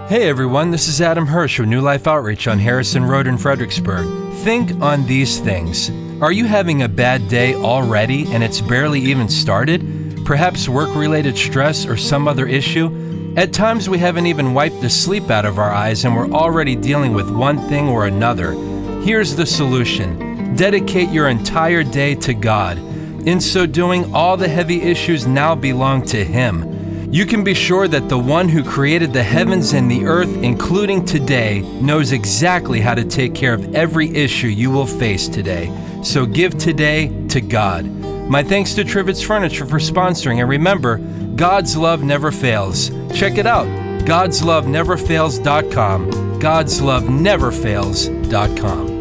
Hey everyone, this is Adam Hirsch with New Life Outreach on Harrison Road in Fredericksburg. Think on these things. Are you having a bad day already and it's barely even started? Perhaps work-related stress or some other issue? At times we haven't even wiped the sleep out of our eyes and we're already dealing with one thing or another. Here's the solution. Dedicate your entire day to God. In so doing, all the heavy issues now belong to Him. You can be sure that the one who created the heavens and the earth, including today, knows exactly how to take care of every issue you will face today. So give today to God. My thanks to Trivets Furniture for sponsoring, and remember, God's love never fails. Check it out, godsloveneverfails.com, godsloveneverfails.com.